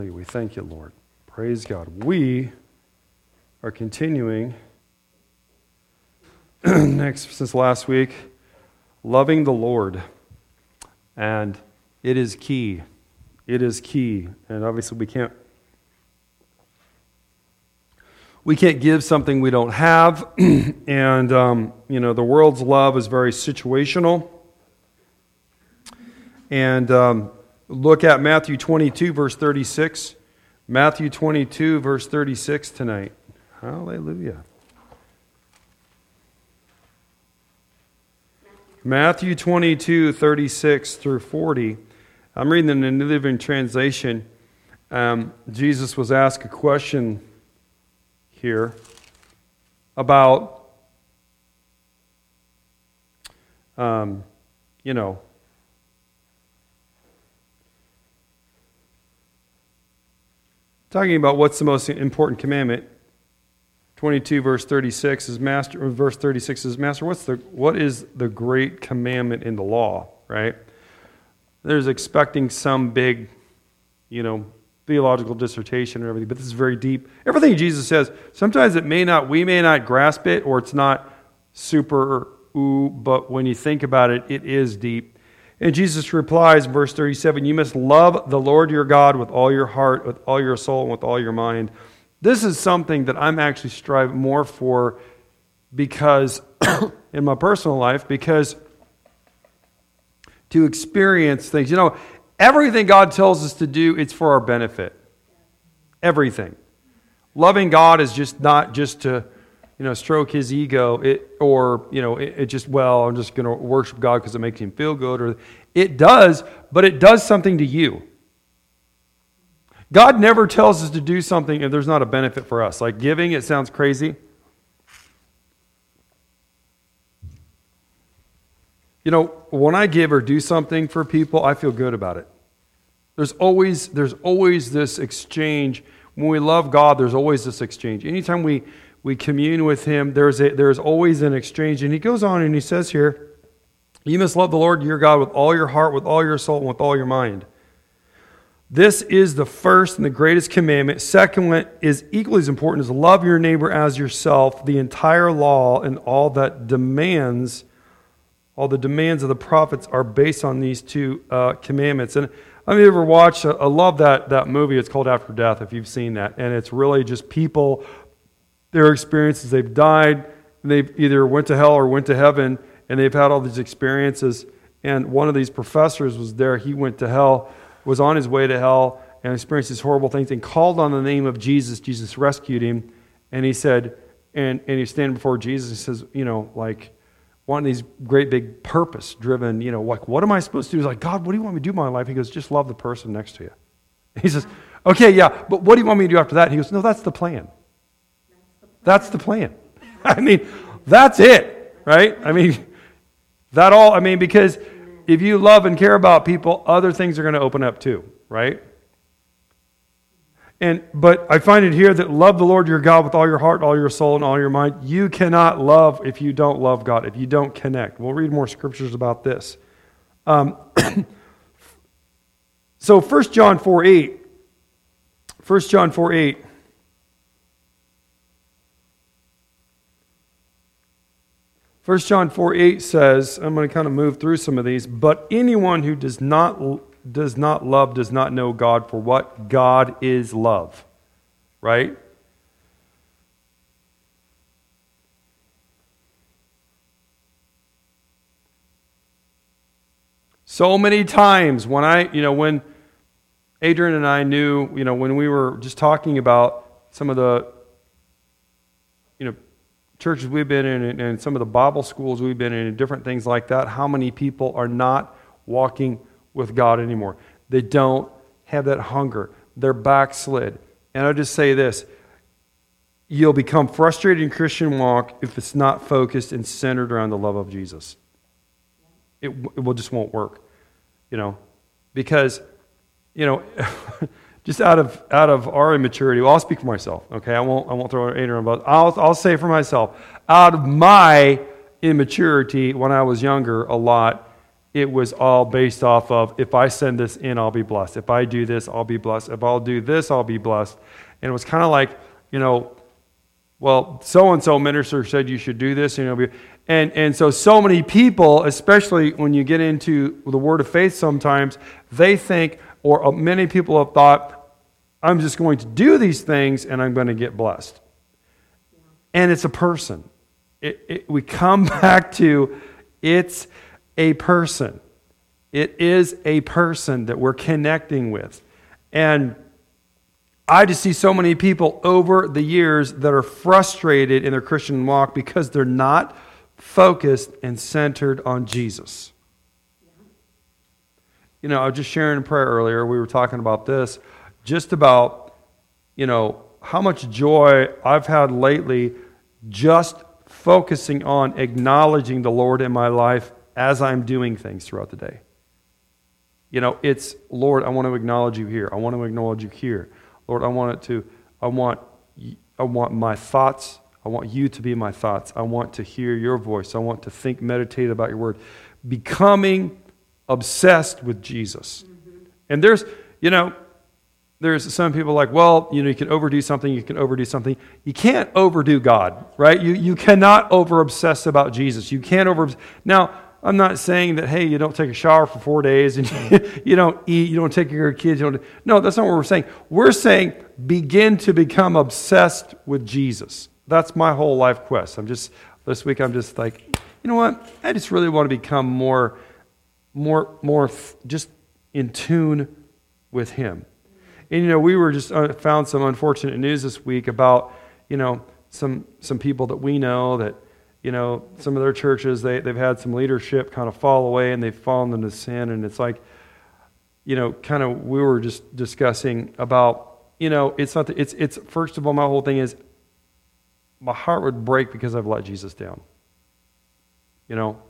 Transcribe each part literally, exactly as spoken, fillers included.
We thank you, Lord. Praise God. We are continuing next since last week, loving the Lord. And it is key. It is key. And obviously we can't we can't give something we don't have. and um, you know, the world's love is very situational. And um look at Matthew twenty-two, verse thirty-six. Matthew twenty-two, verse thirty-six tonight. Hallelujah. Matthew twenty-two, thirty-six through forty. I'm reading in the New Living Translation. Um, Jesus was asked a question here about, um, you know, talking about what's the most important commandment. twenty-two verse thirty-six is master verse thirty-six is master what's the what is the great commandment in the law, right? There's expecting some big, you know, theological dissertation and everything, but this is very deep. Everything Jesus says, sometimes it may not we may not grasp it, or it's not super ooh, but when you think about it, it is deep. And Jesus replies in verse thirty-seven, you must love the Lord your God with all your heart, with all your soul, and with all your mind. This is something that I'm actually striving more for because, in my personal life, because to experience things. You know, everything God tells us to do, it's for our benefit. Everything. Loving God is just not just to, you know, stroke his ego, it, or, you know, it, it just, well, I'm just going to worship God because it makes him feel good. Or it does, but it does something to you. God never tells us to do something if there's not a benefit for us. Like giving, it sounds crazy. You know, when I give or do something for people, I feel good about it. There's always, there's always this exchange. When we love God, there's always this exchange. Anytime we We commune with him, there's a, there's always an exchange. And he goes on and he says here, you must love the Lord your God with all your heart, with all your soul, and with all your mind. This is the first and the greatest commandment. Second one is equally as important, is love your neighbor as yourself. The entire law and all that demands, all the demands of the prophets are based on these two uh, commandments. And I mean, you ever watched, I love that, that movie. It's called After Death, if you've seen that. And it's really just people, their experiences, they've died, they've either went to hell or went to heaven, and they've had all these experiences. And one of these professors was there, he went to hell, was on his way to hell, and experienced these horrible things, and called on the name of Jesus. Jesus rescued him, and he said, and, and he's standing before Jesus, he says, you know, like, one of these great big purpose-driven, you know, like, what am I supposed to do? He's like, God, what do you want me to do in my life? He goes, just love the person next to you. He says, okay, yeah, but what do you want me to do after that? And he goes, no, that's the plan. That's the plan. I mean, that's it, right? I mean, that all, I mean, because if you love and care about people, other things are going to open up too, right? And but I find it here that love the Lord your God with all your heart, all your soul, and all your mind. You cannot love if you don't love God, if you don't connect. We'll read more scriptures about this. Um, so First John four eight. First John four eight. First John four eight says, I'm going to kind of move through some of these, but anyone who does not does not love does not know God, for what? God is love. Right? So many times when I, you know, when Adrian and I knew, you know, when we were just talking about some of the, you know, churches we've been in and, and some of the Bible schools we've been in and different things like that, how many people are not walking with God anymore? They don't have that hunger. They're backslid. And I'll just say this, you'll become frustrated in Christian walk if it's not focused and centered around the love of Jesus. It, it will just won't work, you know, because, you know, just out of out of our immaturity. Well, I'll speak for myself. Okay, I won't I won't throw Adrian, but I'll I'll say for myself. Out of my immaturity when I was younger, a lot, it was all based off of, if I send this in, I'll be blessed. If I do this, I'll be blessed. If I'll do this, I'll be blessed. And it was kind of like, you know, well, so-and-so minister said you should do this. You know, and, and so, so many people, especially when you get into the word of faith sometimes, they think, or many people have thought, I'm just going to do these things and I'm going to get blessed. And it's a person. It, it, we come back to, it's a person. It is a person that we're connecting with. And I just see so many people over the years that are frustrated in their Christian walk because they're not focused and centered on Jesus. You know, I was just sharing in prayer earlier, we were talking about this, just about, you know, how much joy I've had lately just focusing on acknowledging the Lord in my life as I'm doing things throughout the day. You know, it's, Lord, I want to acknowledge you here. I want to acknowledge you here. Lord, I want it to, I want, I want my thoughts. I want you to be my thoughts. I want to hear your voice. I want to think, meditate about your word. Becoming obsessed with Jesus. Mm-hmm. And there's, you know, there's some people like, well, you know, you can overdo something, you can overdo something. You can't overdo God, right? You you cannot over-obsess about Jesus. You can't over... Now, I'm not saying that, hey, you don't take a shower for four days and you don't eat, you don't take care of your kids. You don't, no, that's not what we're saying. We're saying begin to become obsessed with Jesus. That's my whole life quest. I'm just, this week I'm just like, you know what? I just really want to become more, more, more just in tune with Him. And, you know, we were just uh, found some unfortunate news this week about, you know, some some people that we know that, you know, some of their churches, they, they've had some leadership kind of fall away and they've fallen into sin. And it's like, you know, kind of we were just discussing about, you know, it's not, the, it's, it's first of all, my whole thing is my heart would break because I've let Jesus down. You know?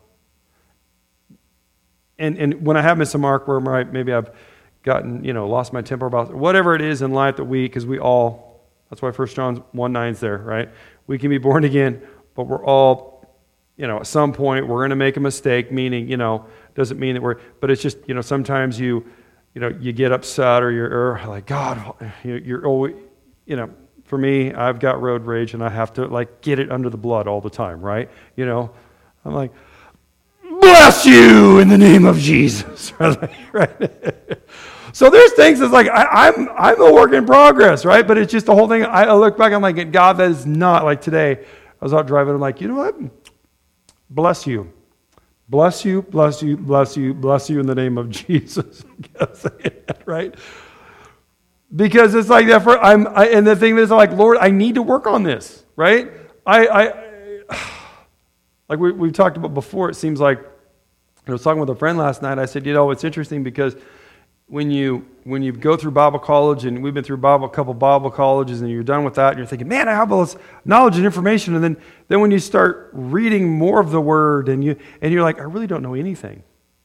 And and when I have missed a mark where maybe I've gotten, you know, lost my temper about whatever it is in life that we, because we all, that's why First John one nine is there, right? We can be born again, but we're all, you know, at some point we're going to make a mistake, meaning, you know, doesn't mean that we're, but it's just, you know, sometimes you, you know, you get upset or you're or like, God, you're always, you know, for me, I've got road rage and I have to like get it under the blood all the time, right? You know, I'm like, bless you in the name of Jesus, right? So there's things that's like, I, I'm I'm a work in progress, right? But it's just the whole thing. I look back, I'm like, God, that is not like today. I was out driving, I'm like, you know what? Bless you. Bless you, bless you, bless you, bless you in the name of Jesus. Right? Because it's like that for, I'm, I, and the thing is, I'm like, Lord, I need to work on this, right? I, I like we, we've talked about before, it seems like, I was talking with a friend last night, I said, you know, it's interesting because when you when you go through Bible college, and we've been through Bible, a couple Bible colleges, and you're done with that, and you're thinking, man, I have all this knowledge and information, and then, then when you start reading more of the Word, and, you, and you're like, I really don't know anything.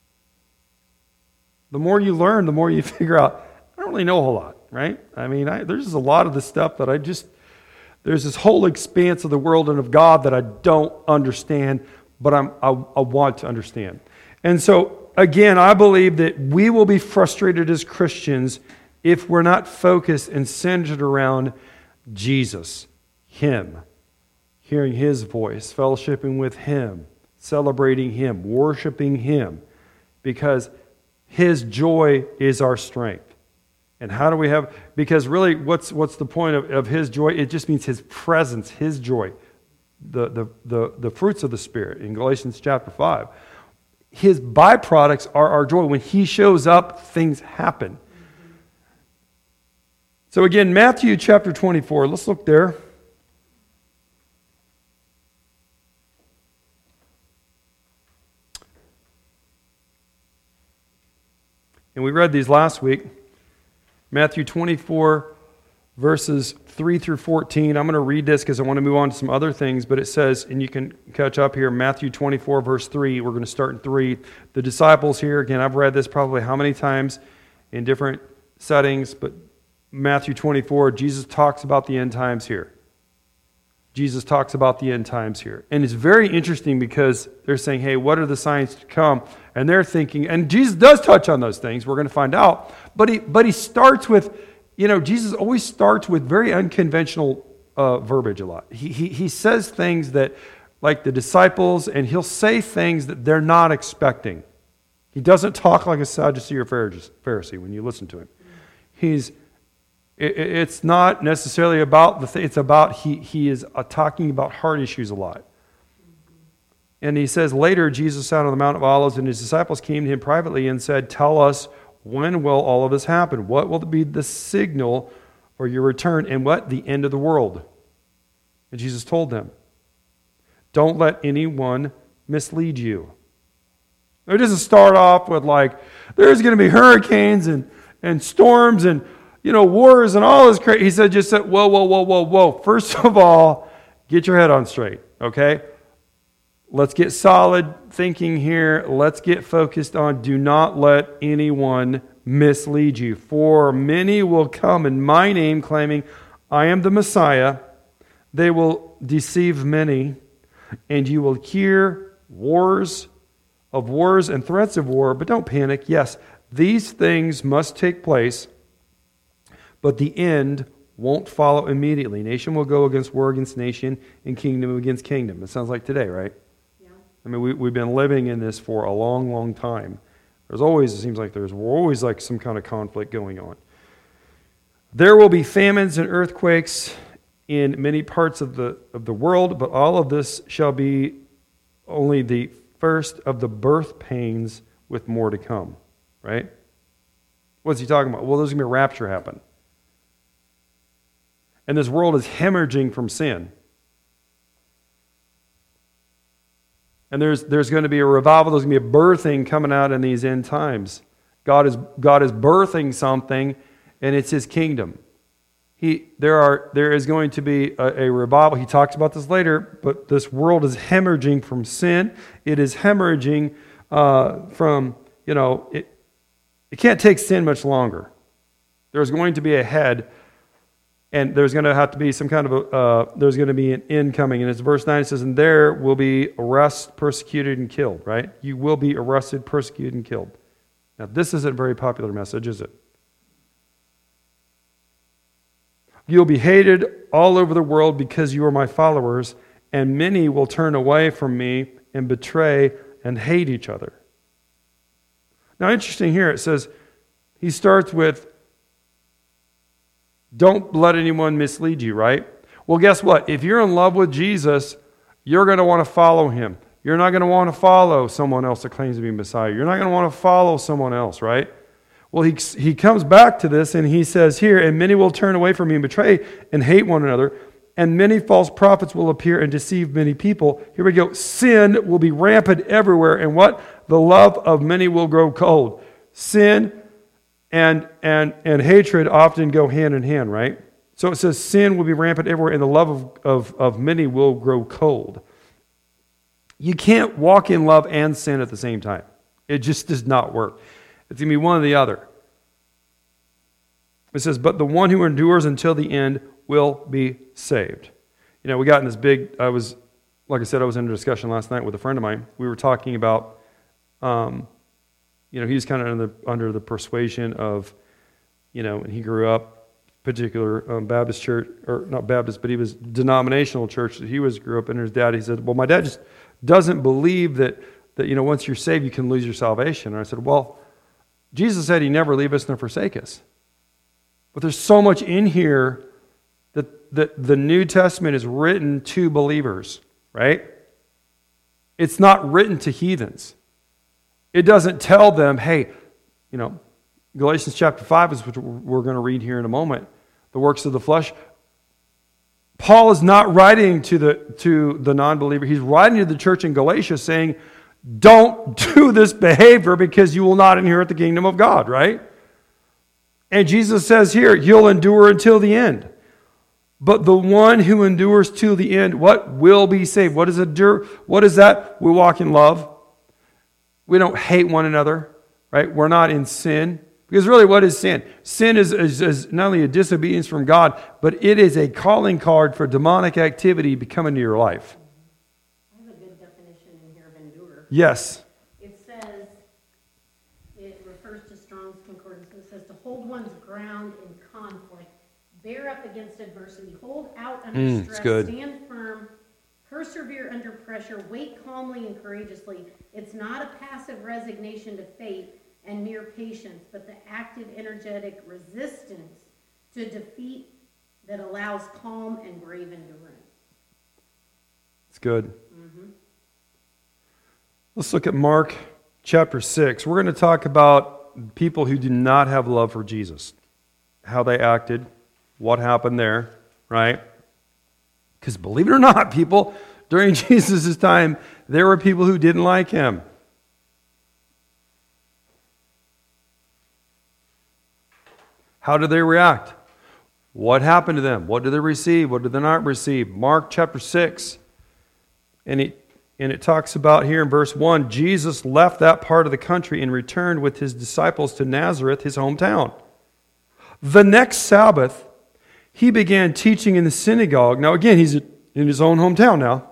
The more you learn, the more you figure out, I don't really know a whole lot, right? I mean, I, there's just a lot of the stuff that I just, there's this whole expanse of the world and of God that I don't understand, but I'm, I, I want to understand. And so, again, I believe that we will be frustrated as Christians if we're not focused and centered around Jesus, Him, hearing His voice, fellowshipping with Him, celebrating Him, worshiping Him, because His joy is our strength. And how do we have, because really what's what's the point of, of His joy? It just means His presence, His joy, the, the, the, the fruits of the Spirit in Galatians chapter five. His byproducts are our joy. When He shows up, things happen. So again, Matthew chapter twenty-four, let's look there. And we read these last week. Matthew twenty-four, verses three through fourteen. I'm going to read this because I want to move on to some other things, but it says, and you can catch up here, Matthew twenty-four, verse three. We're going to start in three. The disciples here, again, I've read this probably how many times in different settings, but Matthew twenty-four, Jesus talks about the end times here. Jesus talks about the end times here. And it's very interesting because they're saying, hey, what are the signs to come? And they're thinking, and Jesus does touch on those things, we're going to find out. But he, but he starts with, you know, Jesus always starts with very unconventional uh, verbiage a lot. He, he, he says things that, like the disciples, and he'll say things that they're not expecting. He doesn't talk like a Sadducee or Pharisee when you listen to him. He's It's not necessarily about the thing. It's about he he is uh, talking about heart issues a lot. And he says later, Jesus sat on the Mount of Olives, and his disciples came to him privately and said, "Tell us, when will all of this happen? What will be the signal for your return, and what the end of the world?" And Jesus told them, "Don't let anyone mislead you." It doesn't start off with like, there's going to be hurricanes and, and storms and, you know, wars and all this crazy. He said, just said, whoa, whoa, whoa, whoa, whoa. First of all, get your head on straight, okay? Let's get solid thinking here. Let's get focused on do not let anyone mislead you. For many will come in my name claiming, I am the Messiah. They will deceive many, and you will hear wars of wars and threats of war, but don't panic. Yes, these things must take place, but the end won't follow immediately. Nation will go against war against nation, and kingdom against kingdom. It sounds like today, right? Yeah. I mean, we, we've been living in this for a long, long time. There's always, it seems like there's always like some kind of conflict going on. There will be famines and earthquakes in many parts of the of the world, but all of this shall be only the first of the birth pains, with more to come. Right? What's he talking about? Well, there's going to be a rapture happen. And this world is hemorrhaging from sin. And there's there's going to be a revival, there's going to be a birthing coming out in these end times. God is God is birthing something, and it's His kingdom. He there are there is going to be a, a revival. He talks about this later, but this world is hemorrhaging from sin. It is hemorrhaging uh, from, you know, it, it can't take sin much longer. There's going to be a head, and there's going to have to be some kind of a, uh, there's going to be an end coming. And it's verse nine, it says, and there will be arrested, persecuted, and killed, right? You will be arrested, persecuted, and killed. Now, this isn't a very popular message, is it? You'll be hated all over the world because you are my followers, and many will turn away from me and betray and hate each other. Now, interesting here, it says, he starts with, don't let anyone mislead you, right? Well, guess what? If you're in love with Jesus, you're going to want to follow him. You're not going to want to follow someone else that claims to be Messiah. You're not going to want to follow someone else, right? Well, he, he comes back to this and he says here, and many will turn away from me and betray and hate one another, and many false prophets will appear and deceive many people. Here we go. Sin will be rampant everywhere, and what? The love of many will grow cold. Sin and, and, and hatred often go hand in hand, right? So it says sin will be rampant everywhere, and the love of, of, of many will grow cold. You can't walk in love and sin at the same time. It just does not work. It's going to be one or the other. It says, but the one who endures until the end will be saved. You know, we got in this big, I was, like I said, I was in a discussion last night with a friend of mine. We were talking about, um, you know, he was kind of under, under the persuasion of, you know, and he grew up, particular um, Baptist church, or not Baptist, but he was denominational church that he was grew up in. His dad, he said, well, my dad just doesn't believe that, that, you know, once you're saved, you can lose your salvation. And I said, well, Jesus said He never leave us nor forsake us. But there's so much in here that, that the New Testament is written to believers, right? It's not written to heathens. It doesn't tell them, hey, you know, Galatians chapter five is what we're going to read here in a moment, the works of the flesh. Paul is not writing to the, to the non-believer. He's writing to the church in Galatia saying, don't do this behavior because you will not inherit the kingdom of God, right? And Jesus says here, you'll endure until the end. But the one who endures till the end, what will be saved? What is endure? What is that? We walk in love. We don't hate one another, right? We're not in sin. Because really, what is sin? Sin is, is, is not only a disobedience from God, but it is a calling card for demonic activity to come into your life. I have a good definition in here of endure. Yes. It says, it refers to Strong's Concordance, it says to hold one's ground in conflict, bear up against adversity, hold out under Mm, stress, good. stand firm, persevere under pressure, wait calmly and courageously. It's not a passive resignation to fate and mere patience, but the active, energetic resistance to defeat that allows calm and brave endurance. It's good. Mm-hmm. Let's look at Mark chapter six. We're going to talk about people who do not have love for Jesus, how they acted, what happened there, right? Because believe it or not, people, during Jesus' time, there were people who didn't like him. How did they react? What happened to them? What did they receive? What did they not receive? Mark chapter six. And it, and it talks about here in verse one, Jesus left that part of the country and returned with his disciples to Nazareth, his hometown. The next Sabbath, he began teaching in the synagogue. Now again, he's in his own hometown now.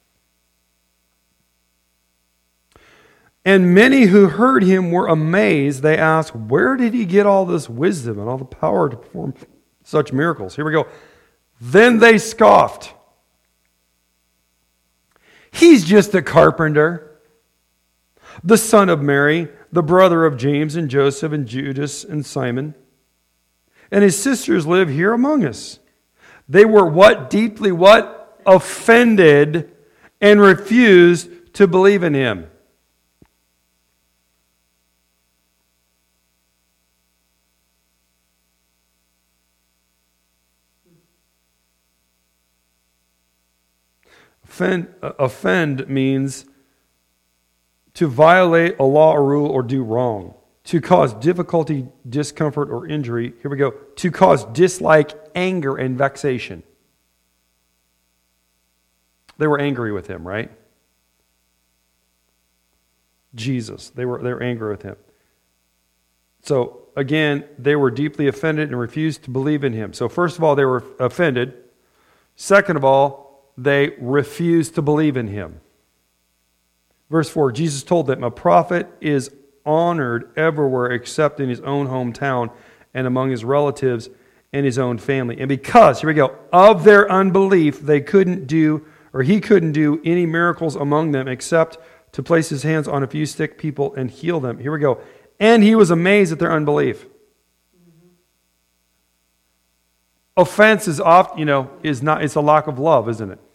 And many who heard him were amazed. They asked, where did he get all this wisdom and all the power to perform such miracles? Here we go. Then they scoffed. He's just a carpenter, the son of Mary, the brother of James and Joseph and Judas and Simon. And his sisters live here among us. They were what? Deeply what? Offended and refused to believe in him. Offend, uh, offend means to violate a law or rule or do wrong. To cause difficulty, discomfort, or injury. Here we go. To cause dislike, anger, and vexation. They were angry with him, right? Jesus. They were, they were angry with him. So, again, they were deeply offended and refused to believe in him. So, first of all, they were offended. Second of all, they refused to believe in him. Verse four, Jesus told them, a prophet is honored everywhere except in his own hometown and among his relatives and his own family. And because, here we go, of their unbelief, they couldn't do, or he couldn't do any miracles among them except to place his hands on a few sick people and heal them. Here we go. And he was amazed at their unbelief. Offense is often, you know, is not, it's a lack of love, isn't it?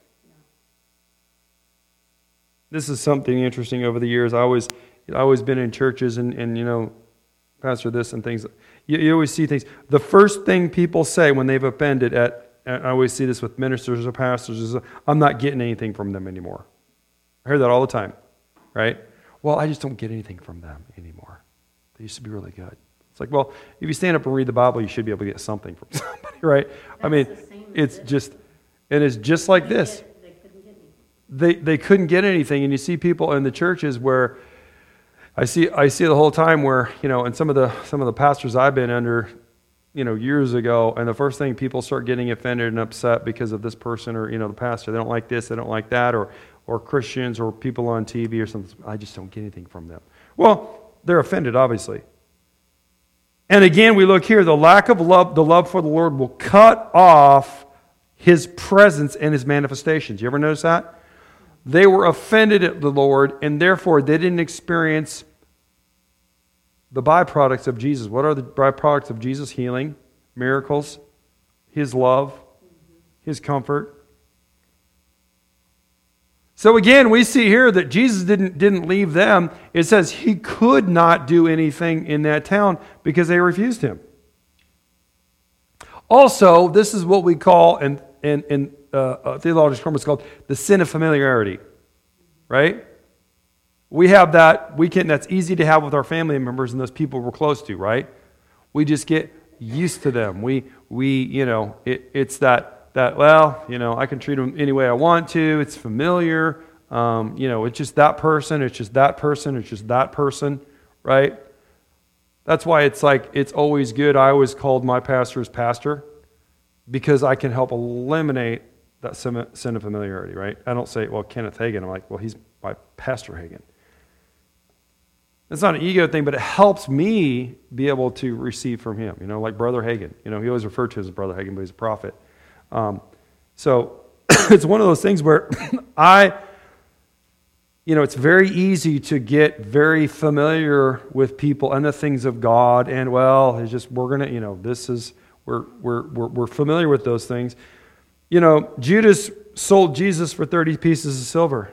This is something interesting over the years. I always, I've always been in churches and, and you know, pastor this and things. You, you always see things. The first thing people say when they've offended at, I always see this with ministers or pastors, is, I'm not getting anything from them anymore. I hear that all the time, right? Well, I just don't get anything from them anymore. They used to be really good. It's like, well, if you stand up and read the Bible, you should be able to get something from somebody, right? That's I mean, the same it's as just, and it's just like They this. get- they couldn't get anything. They they couldn't get anything, and you see people in the churches where I see I see the whole time where, you know, and some of the some of the pastors I've been under, you know, years ago, and the first thing people start getting offended and upset because of this person or, you know, the pastor. They don't like this, they don't like that, or or Christians or people on T V or something. I just don't get anything from them. Well, they're offended, obviously. And again, we look here, the lack of love, the love for the Lord will cut off his presence and his manifestations. You ever notice that? They were offended at the Lord, and therefore they didn't experience the byproducts of Jesus. What are the byproducts of Jesus? Healing, miracles, his love, his comfort. So again, we see here that Jesus didn't, didn't leave them. It says he could not do anything in that town because they refused him. Also, this is what we call, in, in, in uh, uh, theological terms, it's called the sin of familiarity. Right? We have that, we can, that's easy to have with our family members and those people we're close to, right? We just get used to them. We, we you know, it, it's that, that, well, you know, I can treat them any way I want to. It's familiar. Um, you know, it's just that person. It's just that person. It's just that person, right? That's why it's like, it's always good. I always called my pastor as pastor because I can help eliminate that sin of familiarity, right? I don't say, well, Kenneth Hagin. I'm like, well, he's my Pastor Hagin. It's not an ego thing, but it helps me be able to receive from him, you know, like Brother Hagin. You know, he always referred to as Brother Hagin, but he's a prophet. Um, so it's one of those things where I, you know, it's very easy to get very familiar with people and the things of God, and well, it's just, we're going to, you know, this is, we're, we're, we're, we're familiar with those things. You know, Judas sold Jesus for thirty pieces of silver.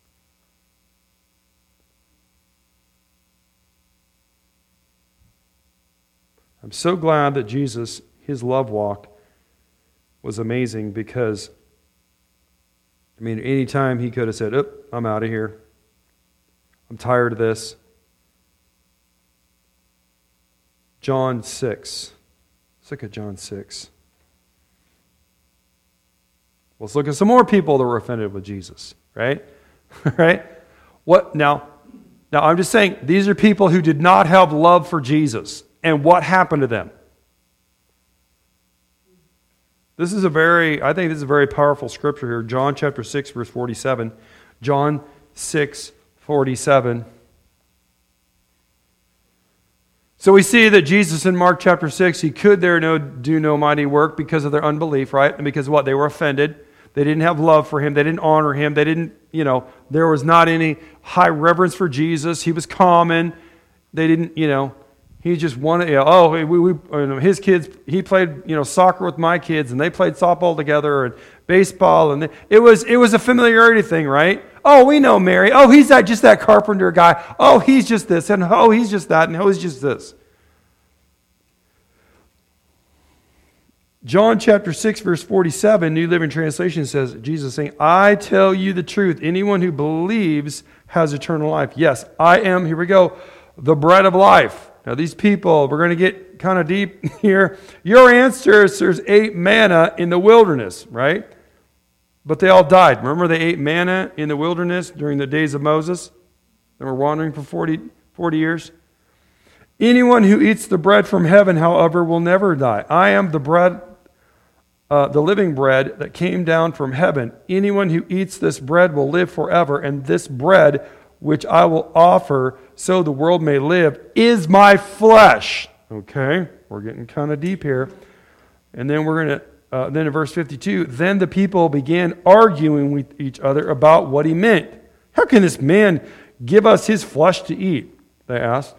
I'm so glad that Jesus, his love walk was amazing because, I mean, anytime he could have said, "Oop, I'm out of here. I'm tired of this." John six. Let's look at John six. Let's look at some more people that were offended with Jesus, right? Right? What now? Now I'm just saying these are people who did not have love for Jesus. And what happened to them? This is a very, I think this is a very powerful scripture here. John chapter six, verse forty-seven. John six, forty-seven. So we see that Jesus in Mark chapter six, he could there no, do no mighty work because of their unbelief, right? And because what? They were offended. They didn't have love for him. They didn't honor him. They didn't, you know, there was not any high reverence for Jesus. He was common. They didn't, you know, he just wanted, you know, oh, we, we, you know, his kids, he played, you know, soccer with my kids, and they played softball together, and baseball, and it was, it was a familiarity thing, right? Oh, we know Mary. Oh, he's that, just that carpenter guy. Oh, he's just this, and oh, he's just that, and oh, he's just this. John chapter six, verse forty-seven, New Living Translation says, Jesus saying, I tell you the truth, anyone who believes has eternal life. Yes, I am, here we go, the bread of life. Now these people, we're going to get kind of deep here. Your ancestors ate manna in the wilderness, right? But they all died. Remember they ate manna in the wilderness during the days of Moses? They were wandering for forty, forty years. Anyone who eats the bread from heaven, however, will never die. I am the bread, uh, the living bread that came down from heaven. Anyone who eats this bread will live forever, and this bread which I will offer so the world may live is my flesh. Okay, we're getting kind of deep here. And then we're going to, uh, then in verse fifty-two, then the people began arguing with each other about what he meant. How can this man give us his flesh to eat? They asked.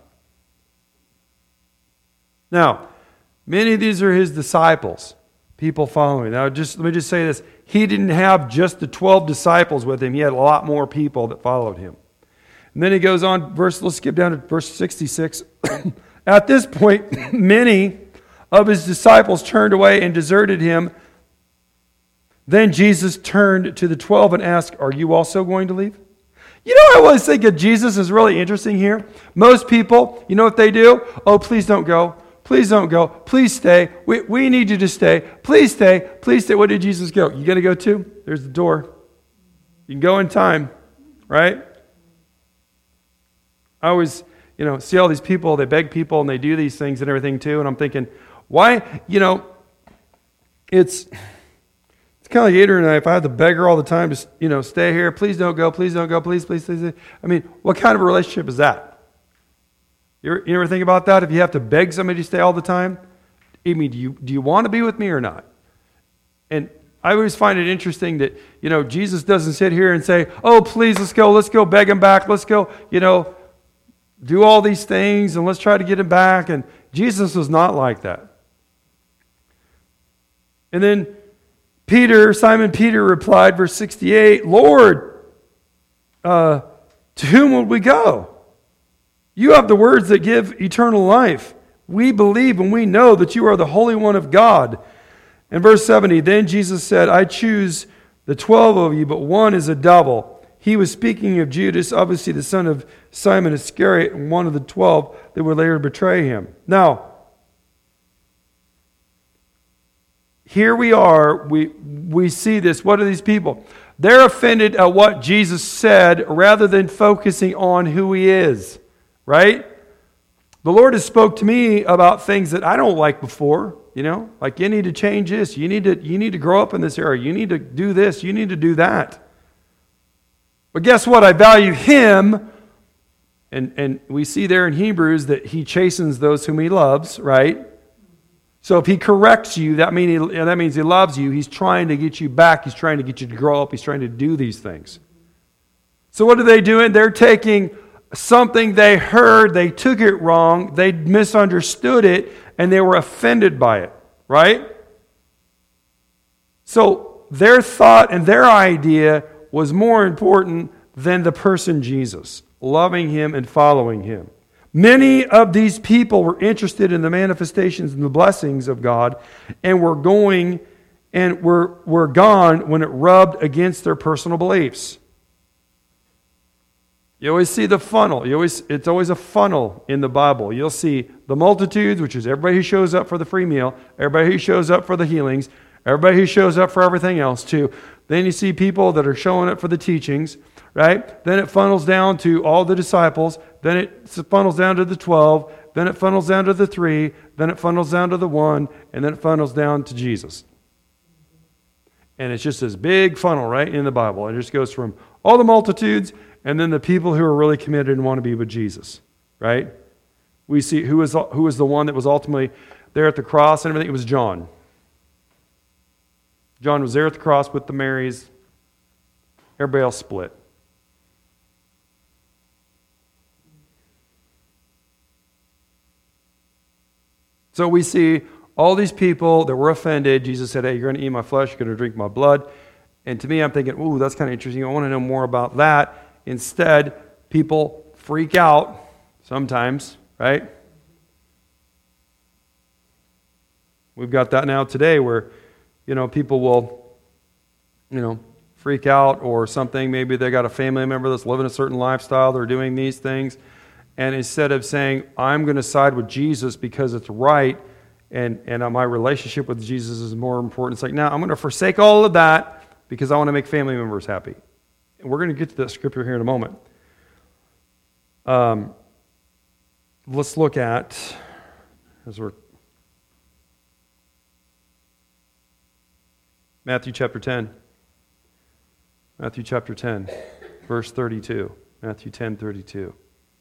Now, many of these are his disciples, people following. Now, just let me just say this. He didn't have just the twelve disciples with him. He had a lot more people that followed him. And then he goes on, verse, let's skip down to verse sixty-six. At this point, many of his disciples turned away and deserted him. Then Jesus turned to the twelve and asked, are you also going to leave? You know, I always think of Jesus is really interesting here. Most people, you know what they do? Oh, please don't go. Please don't go. Please stay. We, we need you to stay. Please stay. Please stay. What did Jesus go? You got to go too? There's the door. You can go in time, right? I always, you know, see all these people, they beg people and they do these things and everything too. And I'm thinking, why, you know, it's, it's kind of like Adrian and I, if I had to beg her all the time to, you know, stay here, please don't go, please don't go, please, please, please. I mean, what kind of a relationship is that? You ever, you ever think about that? If you have to beg somebody to stay all the time? I mean, do you, do you want to be with me or not? And I always find it interesting that, you know, Jesus doesn't sit here and say, oh, please, let's go, let's go beg him back, let's go, you know, do all these things and let's try to get him back. And Jesus was not like that. And then Peter, Simon Peter replied, verse sixty-eight, Lord, uh, to whom would we go? You have the words that give eternal life. We believe and we know that you are the Holy One of God. And verse seventy, then Jesus said, I choose the twelve of you, but one is a devil. He was speaking of Judas, obviously the son of Simon Iscariot, and one of the twelve that would later betray him. Now, here we are, we, we see this. What are these people? They're offended at what Jesus said rather than focusing on who he is. Right? The Lord has spoke to me about things that I don't like before, you know, like you need to change this, you need to you need to grow up in this area, you need to do this, you need to do that. But guess what? I value Him, and and we see there in Hebrews that He chastens those whom He loves, right? So if He corrects you, that mean he, that means He loves you. He's trying to get you back. He's trying to get you to grow up. He's trying to do these things. So what are they doing? They're taking something they heard, they took it wrong, they misunderstood it, and they were offended by it, right? So their thought and their idea was more important than the person Jesus, loving Him and following Him. Many of these people were interested in the manifestations and the blessings of God, and were going and were, were gone when it rubbed against their personal beliefs. You always see the funnel. You always, it's always a funnel in the Bible. You'll see the multitudes, which is everybody who shows up for the free meal, everybody who shows up for the healings, everybody who shows up for everything else too. Then you see people that are showing up for the teachings, right? Then it funnels down to all the disciples. Then it funnels down to the twelve. Then it funnels down to the three. Then it funnels down to the one. And then it funnels down to Jesus. And it's just this big funnel, right, in the Bible. It just goes from all the multitudes and then the people who are really committed and want to be with Jesus, right? We see who was, who was the one that was ultimately there at the cross and everything. It was John. John was there at the cross with the Marys. Everybody else split. So we see all these people that were offended. Jesus said, hey, you're going to eat my flesh, you're going to drink my blood. And to me, I'm thinking, ooh, that's kind of interesting. I want to know more about that. Instead, people freak out sometimes, right? We've got that now today where, you know, people will, you know, freak out or something. Maybe they got a family member that's living a certain lifestyle. They're doing these things. And instead of saying, I'm going to side with Jesus because it's right and, and my relationship with Jesus is more important, it's like, now I'm going to forsake all of that because I want to make family members happy. And we're going to get to that scripture here in a moment. Um, let's look at, as we're Matthew chapter ten. Matthew chapter ten, verse thirty-two. Matthew ten, thirty-two.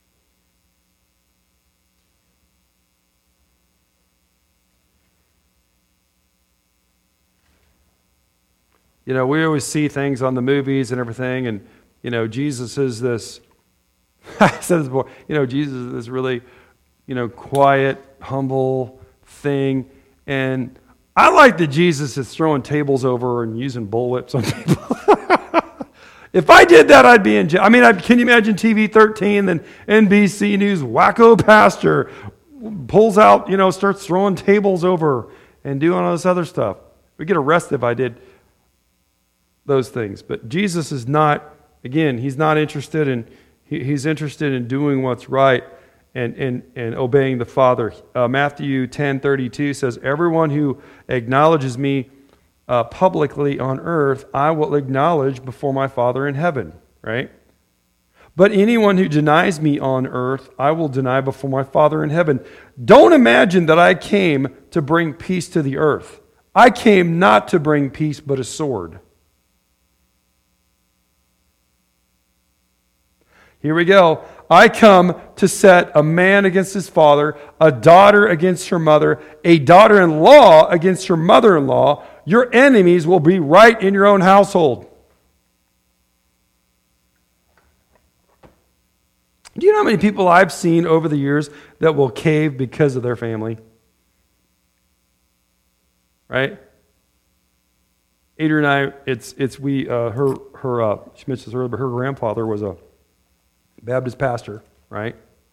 You know, we always see things on the movies and everything, and, you know, Jesus is this, I said this before, you know, Jesus is this really, you know, quiet, humble thing, and I like that Jesus is throwing tables over and using bullwhips on people. If I did that, I'd be in jail. I mean, I, can you imagine T V thirteen, then N B C News, wacko pastor pulls out, you know, starts throwing tables over and doing all this other stuff. We'd get arrested if I did those things. But Jesus is not, again, He's not interested in, he, He's interested in doing what's right and, and, and obeying the Father. Uh, Matthew ten thirty-two says, everyone who acknowledges me uh, publicly on earth, I will acknowledge before my Father in heaven, right? But anyone who denies me on earth, I will deny before my Father in heaven. Don't imagine that I came to bring peace to the earth. I came not to bring peace, but a sword. Here we go. I come to set a man against his father, a daughter against her mother, a daughter-in-law against her mother-in-law. Your enemies will be right in your own household. Do you know how many people I've seen over the years that will cave because of their family? Right? Adrian and I, it's it's we uh, her her uh, she mentions earlier, but her grandfather was a Baptist pastor, right?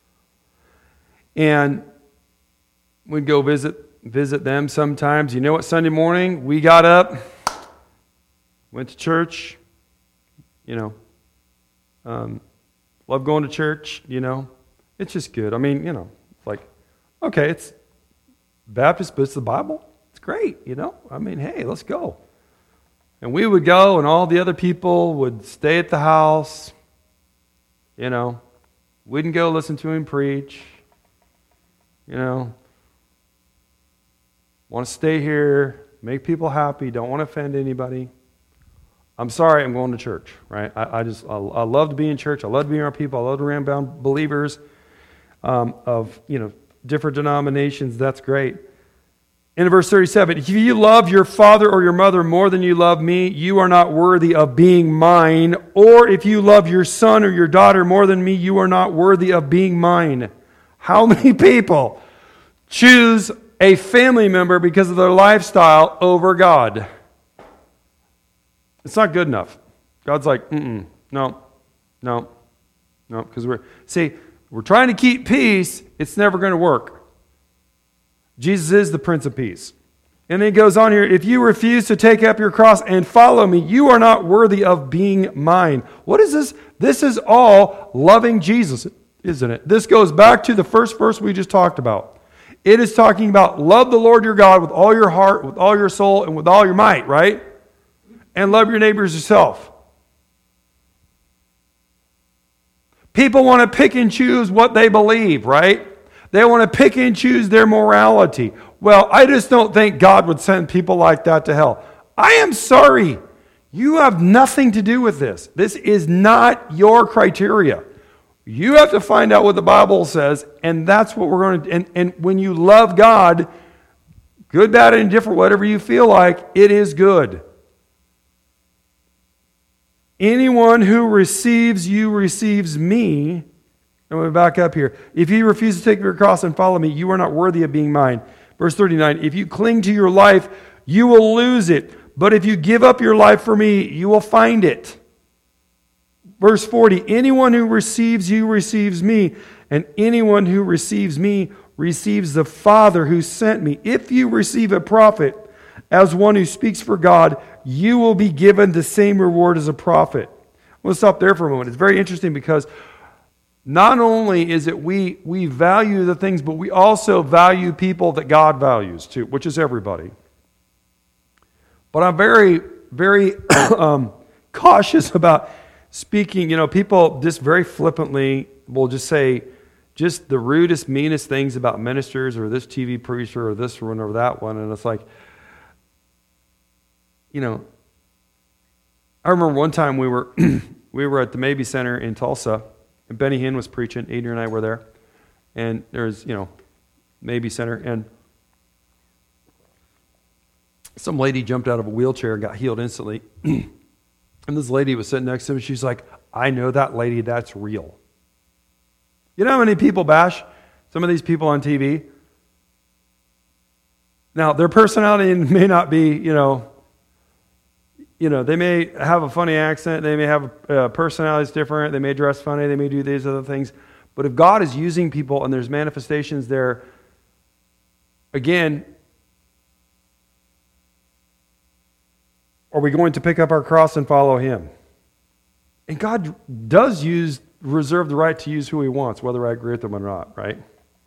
And we'd go visit visit them sometimes. You know what? Sunday morning we got up, went to church. You know, um, love going to church. You know, it's just good. I mean, you know, it's like, okay, it's Baptist, but it's the Bible. It's great. You know, I mean, hey, let's go. And we would go, and all the other people would stay at the house. You know, wouldn't go listen to him preach. You know, want to stay here, make people happy, don't want to offend anybody. I'm sorry, I'm going to church, right? I, I just, I, I love to be in church. I love to be around people. I love to be around believers um, of, you know, different denominations. That's great. In verse thirty-seven, if you love your father or your mother more than you love me, you are not worthy of being mine. Or if you love your son or your daughter more than me, you are not worthy of being mine. How many people choose a family member because of their lifestyle over God? It's not good enough. God's like, mm-mm, no, no, no, because we're, see, we're trying to keep peace. It's never going to work. Jesus is the Prince of Peace. And then he goes on here, if you refuse to take up your cross and follow me, you are not worthy of being mine. What is this? This is all loving Jesus, isn't it? This goes back to the first verse we just talked about. It is talking about love the Lord your God with all your heart, with all your soul, and with all your might, right? And love your neighbors yourself. People want to pick and choose what they believe, right? They want to pick and choose their morality. Well, I just don't think God would send people like that to hell. I am sorry. You have nothing to do with this. This is not your criteria. You have to find out what the Bible says, and that's what we're going to... And, and when you love God, good, bad, and indifferent, whatever you feel like, it is good. Anyone who receives you receives me. And we back up here. If you refuse to take your cross and follow me, you are not worthy of being mine. Verse thirty-nine, if you cling to your life, you will lose it. But if you give up your life for me, you will find it. Verse forty, anyone who receives you receives me, and anyone who receives me receives the Father who sent me. If you receive a prophet as one who speaks for God, you will be given the same reward as a prophet. We'll stop there for a moment. It's very interesting because not only is it we, we value the things, but we also value people that God values too, which is everybody. But I'm very, very um, cautious about speaking. You know, people just very flippantly will just say just the rudest, meanest things about ministers or this T V preacher or this one or that one. And it's like, you know, I remember one time we were we were at the Mabee Center in Tulsa, and Benny Hinn was preaching. Adrian and I were there, and there was, you know, Mabee Center, and some lady jumped out of a wheelchair and got healed instantly. And this lady was sitting next to him, and she's like, I know that lady, that's real. You know how many people bash some of these people on T V? Now, their personality may not be, you know, you know, they may have a funny accent, they may have a uh, personality that's different, they may dress funny, they may do these other things. But if God is using people and there's manifestations there, again, are we going to pick up our cross and follow Him? And God does use, reserve the right to use who He wants, whether I agree with them or not, right?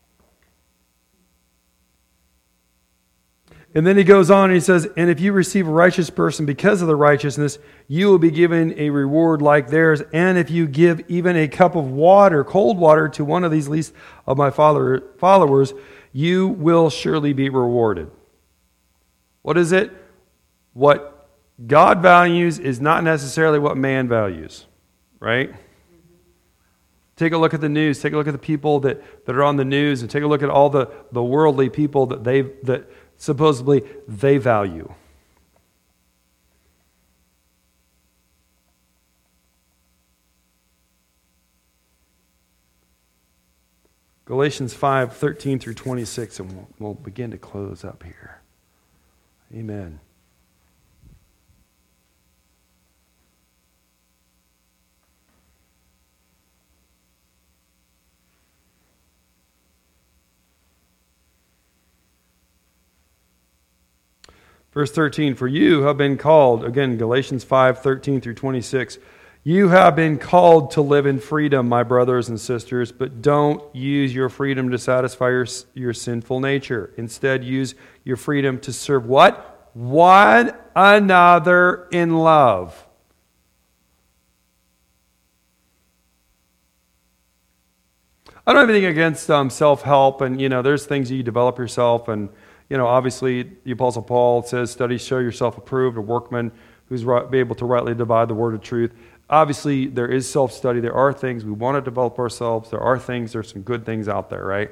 And then he goes on and he says, and if you receive a righteous person because of the righteousness, you will be given a reward like theirs. And if you give even a cup of water, cold water, to one of these least of my follower, followers, you will surely be rewarded. What is it? What God values is not necessarily what man values, right? Take a look at the news. Take a look at the people that, that are on the news, and take a look at all the, the worldly people that they that supposedly they value. Galatians five, thirteen through twenty-six, and we'll, we'll begin to close up here. Amen. Verse thirteen, for you have been called, again, Galatians five, thirteen through twenty-six, you have been called to live in freedom, my brothers and sisters, but don't use your freedom to satisfy your, your sinful nature. Instead, use your freedom to serve what? One another in love. I don't have anything against um, self-help, and, you know, there's things you develop yourself, and, you know, obviously the Apostle Paul says, study, show yourself approved, a workman who's right, be able to rightly divide the word of truth. Obviously, there is self-study. There are things we want to develop ourselves. There are things, there's some good things out there, right?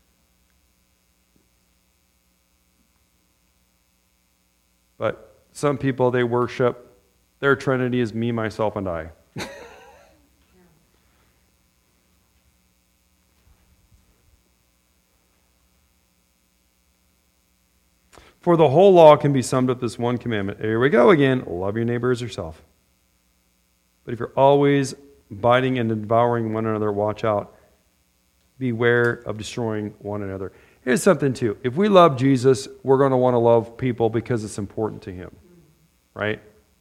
But some people, they worship, their Trinity is me, myself, and I. For the whole law can be summed up this one commandment. Here we go again. Love your neighbor as yourself. But if you're always biting and devouring one another, watch out. Beware of destroying one another. Here's something too. If we love Jesus, we're going to want to love people because it's important to him. Right?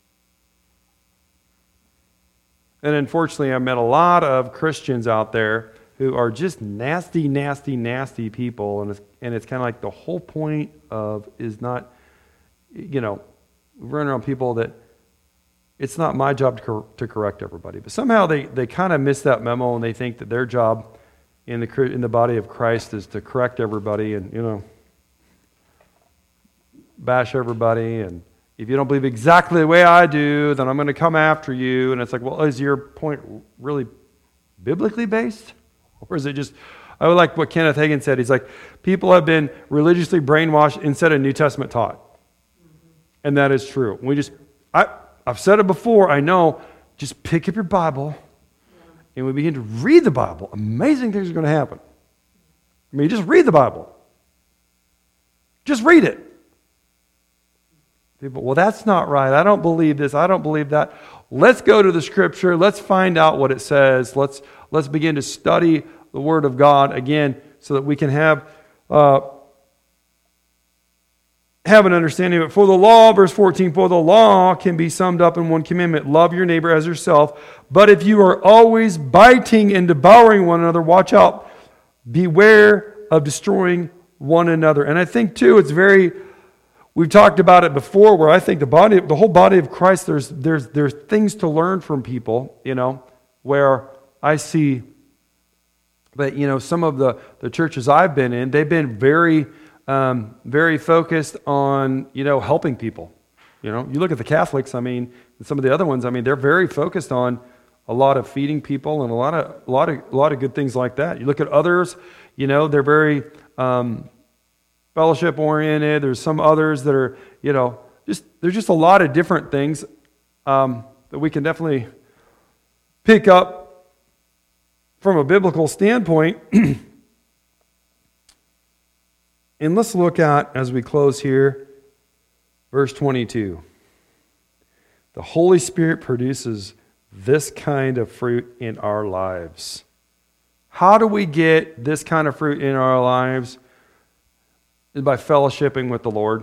And unfortunately, I've met a lot of Christians out there who are just nasty, nasty, nasty people. And it's, and it's kind of like the whole point of is not, you know, running around people that it's not my job to, cor- to correct everybody. But somehow they, they kind of miss that memo, and they think that their job in the in the body of Christ is to correct everybody and, you know, bash everybody. And if you don't believe exactly the way I do, then I'm going to come after you. And it's like, well, is your point really biblically based? Or is it just, I would like what Kenneth Hagin said. He's like, people have been religiously brainwashed instead of New Testament taught. And that is true. We just, I, I've said it before, I know, just pick up your Bible and we begin to read the Bible. Amazing things are going to happen. I mean, just read the Bible. Just read it. People, well, that's not right. I don't believe this. I don't believe that. Let's go to the Scripture. Let's find out what it says. Let's let's begin to study the Word of God again, so that we can have uh, have an understanding of it. For the law, verse fourteen, for the law can be summed up in one commandment: love your neighbor as yourself. But if you are always biting and devouring one another, watch out. Beware of destroying one another. And I think too, it's very. We've talked about it before, where I think the body, the whole body of Christ, there's there's there's things to learn from people, you know, where I see that, you know, some of the, the churches I've been in, they've been very, um, very focused on, you know, helping people. You know, you look at the Catholics, I mean, and some of the other ones, I mean, they're very focused on a lot of feeding people and a lot of a lot of a lot of good things like that. You look at others, you know, they're very um, fellowship oriented. There's some others that are, you know, just there's just a lot of different things um, that we can definitely pick up from a biblical standpoint. And let's look at, as we close here, verse twenty-two. The Holy Spirit produces this kind of fruit in our lives. How do we get this kind of fruit in our lives? Is by fellowshipping with the Lord.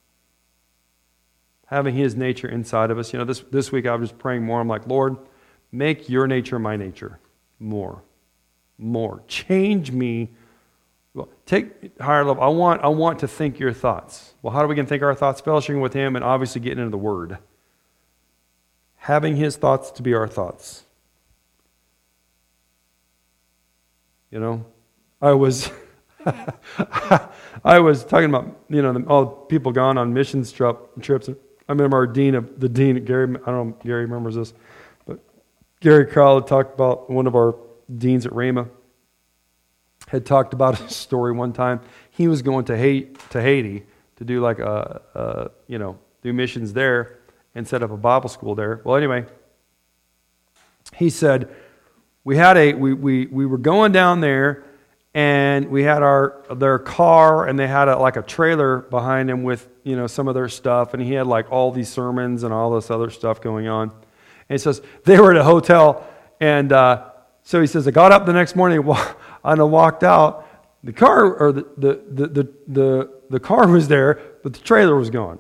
Having His nature inside of us. You know, this, this week I was praying more. I'm like, Lord, make your nature my nature. More. More. Change me. Well, take higher level. I want, I want to think your thoughts. Well, how do we can think our thoughts? Fellowshipping with Him and obviously getting into the Word. Having His thoughts to be our thoughts. You know, I was... I was talking about, you know, all the people gone on missions trip, trips. I remember our dean of the dean, Gary. I don't know if Gary remembers this, but Gary Crowley talked about one of our deans at Rhema had talked about a story one time. He was going to Haiti, to Haiti to do like a, a, you know, do missions there and set up a Bible school there. Well, anyway, he said we had a we we we were going down there. And we had our their car, and they had a, like a trailer behind him with, you know, some of their stuff, and he had like all these sermons and all this other stuff going on. And he says they were at a hotel, and uh, so he says I got up the next morning and I walked out. The car or the the the the the, the car was there, but the trailer was gone.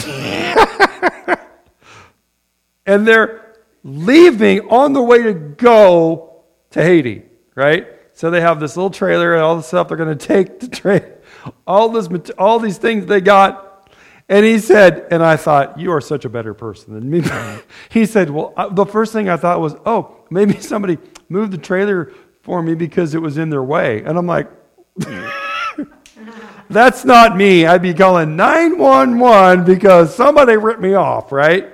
And they're leaving on the way to go to Haiti, right? So they have this little trailer and all the stuff they're going to take to trade, all this, all these things they got. And he said, and I thought, you are such a better person than me. He said, well, the first thing I thought was, oh, maybe somebody moved the trailer for me because it was in their way. And I'm like, that's not me. I'd be calling nine one one because somebody ripped me off, right?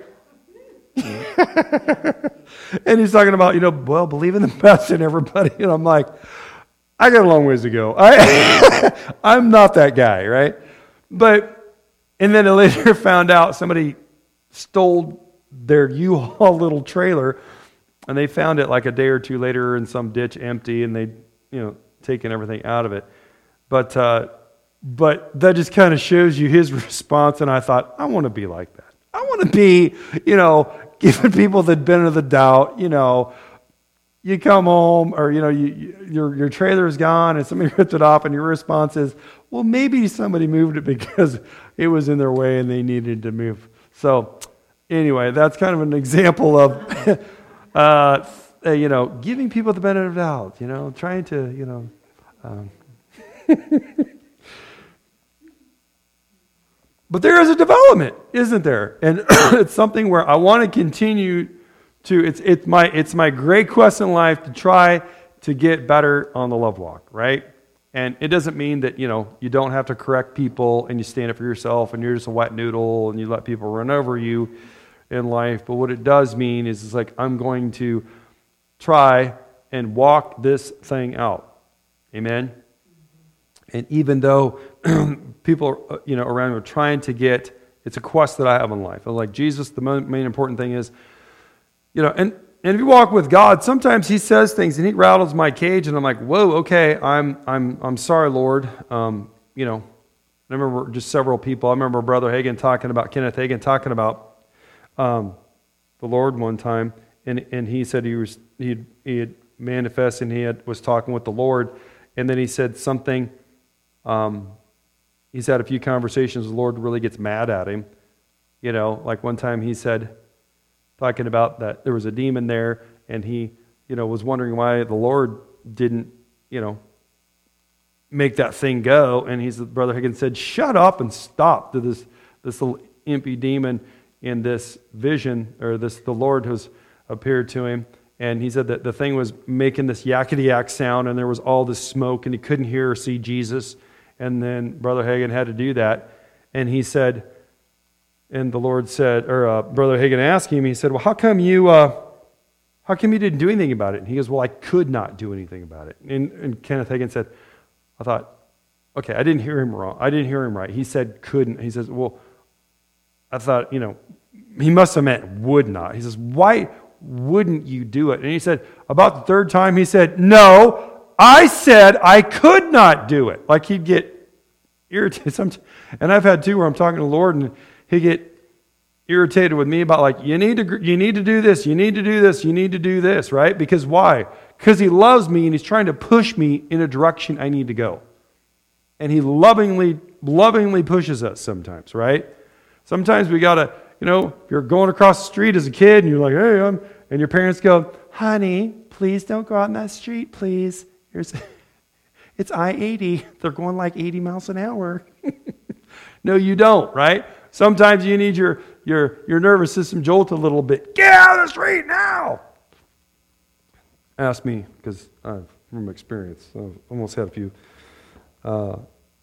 And he's talking about, you know, well, believe in the best in everybody. And I'm like, I got a long ways to go. I, I'm not that guy, right? But, and then I later found out somebody stole their U-Haul little trailer, and they found it like a day or two later in some ditch empty, and they, you know, taken everything out of it. But, uh, but that just kind of shows you his response, and I thought, I want to be like that. I want to be, you know, giving people the benefit of the doubt. You know, you come home, or, you know, you, you, your your trailer is gone and somebody ripped it off, and your response is, well, maybe somebody moved it because it was in their way and they needed to move. So anyway, that's kind of an example of, uh, you know, giving people the benefit of the doubt, you know, trying to, you know. Um, But there is a development, isn't there? And it's something where I want to continue to, it's it's my it's my great quest in life to try to get better on the love walk, right? And it doesn't mean that, you know, you don't have to correct people and you stand up for yourself and you're just a wet noodle and you let people run over you in life. But what it does mean is it's like, I'm going to try and walk this thing out. Amen? And even though people, you know, around me are trying to get, it's a quest that I have in life. And like Jesus, the main important thing is, you know, and, and if you walk with God, sometimes He says things and He rattles my cage, and I'm like, whoa, okay, I'm I'm I'm sorry, Lord. Um, you know, I remember just several people. I remember Brother Hagin talking about Kenneth Hagin talking about um, the Lord one time, and and he said he was he he had manifested and he had was talking with the Lord, and then he said something. Um, he's had a few conversations. The Lord really gets mad at him. You know, like one time he said, talking about that there was a demon there, and he, you know, was wondering why the Lord didn't, you know, make that thing go. And he's, Brother Higgins said, shut up and stop to this this little impy demon in this vision, or this the Lord has appeared to him. And he said that the thing was making this yakety yak sound, and there was all this smoke, and he couldn't hear or see Jesus. And then Brother Hagin had to do that. And he said, and the Lord said, or uh, Brother Hagin asked him, he said, well, how come you, uh, how come you didn't do anything about it? And he goes, well, I could not do anything about it. And, and Kenneth Hagin said, I thought, okay, I didn't hear him wrong. I didn't hear him right. He said couldn't. He says, well, I thought, you know, he must have meant would not. He says, why wouldn't you do it? And he said, about the third time, he said, no, I said I could not do it. Like he'd get irritated. And I've had two where I'm talking to the Lord, and he'd get irritated with me about like, you need to you need to do this, you need to do this, you need to do this, right? Because why? Because He loves me, and He's trying to push me in a direction I need to go. And He lovingly, lovingly pushes us sometimes, right? Sometimes we got to, you know, if you're going across the street as a kid, and you're like, hey, I'm, and your parents go, honey, please don't go out on that street, please. Here's, it's I eighty. They're going like eighty miles an hour. No, you don't, right? Sometimes you need your, your, your nervous system jolt a little bit. Get out of the street now! Ask me, because I've from experience. I've almost had a few. Uh,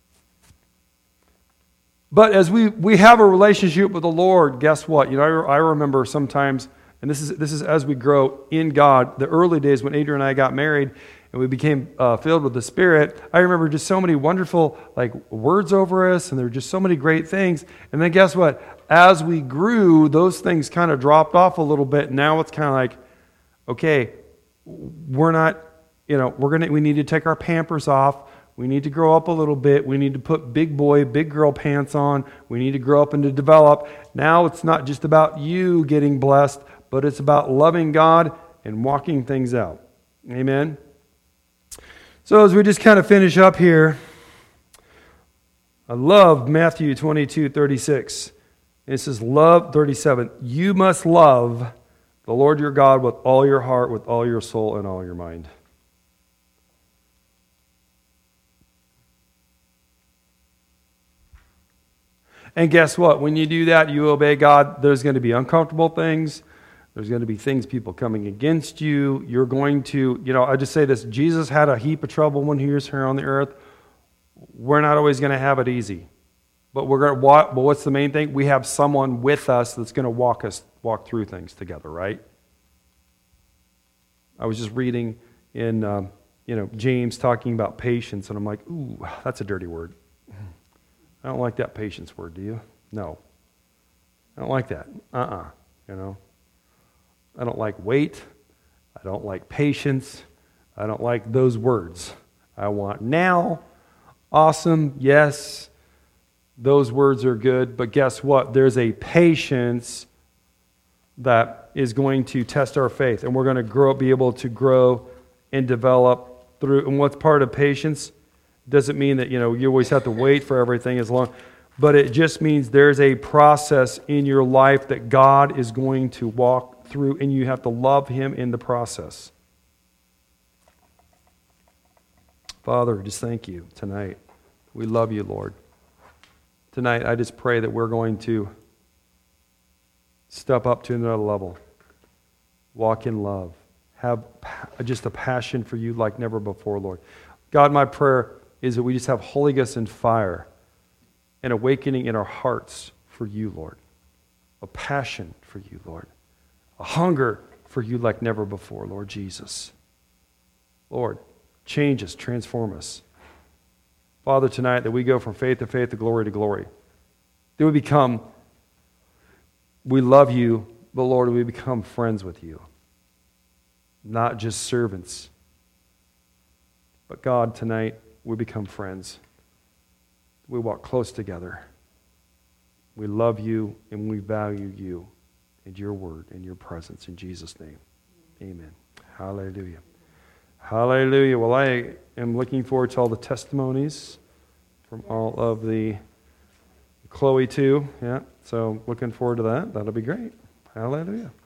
but as we, we have a relationship with the Lord, guess what? You know, I, I remember sometimes, and this is this is as we grow in God, the early days when Adrian and I got married, and we became uh, filled with the Spirit, I remember just so many wonderful like words over us, and there were just so many great things. And then guess what? As we grew, those things kind of dropped off a little bit. Now it's kind of like, okay, we're not, you know, we're gonna we need to take our Pampers off. We need to grow up a little bit. We need to put big boy, big girl pants on. We need to grow up and to develop. Now it's not just about you getting blessed, but it's about loving God and walking things out. Amen. So as we just kind of finish up here, I love Matthew twenty-two thirty-six. It says, love, thirty-seven, you must love the Lord your God with all your heart, with all your soul, and all your mind. And guess what? When you do that, you obey God, there's going to be uncomfortable things. There's going to be things, people coming against you. You're going to, you know, I just say this, Jesus had a heap of trouble when he was here on the earth. We're not always going to have it easy. But we're going to walk, but what's the main thing? We have someone with us that's going to walk us, walk through things together, right? I was just reading in, um, you know, James talking about patience, and I'm like, ooh, that's a dirty word. I don't like that patience word, do you? No. I don't like that. Uh-uh, you know. I don't like wait. I don't like patience. I don't like those words. I want now, awesome, yes. Those words are good, but guess what? There's a patience that is going to test our faith, and we're going to grow, be able to grow and develop through. And what's part of patience? Doesn't mean that, you know, you always have to wait for everything as long, but it just means there's a process in your life that God is going to walk through, and you have to love Him in the process. Father, just thank you tonight. We love you, Lord. Tonight, I just pray that we're going to step up to another level, walk in love, have just a passion for you like never before, Lord. God, my prayer is that we just have Holy Ghost and fire, an awakening in our hearts for you, Lord, a passion for you, Lord, a hunger for you like never before, Lord Jesus. Lord, change us, transform us. Father, tonight that we go from faith to faith to glory to glory. That we become, we love you, but Lord, we become friends with you. Not just servants. But God, tonight, we become friends. We walk close together. We love you and we value you and your word and your presence in Jesus' name. Amen. Hallelujah. Hallelujah. Well, I am looking forward to all the testimonies from all of the Chloe too. Yeah. So looking forward to that. That'll be great. Hallelujah.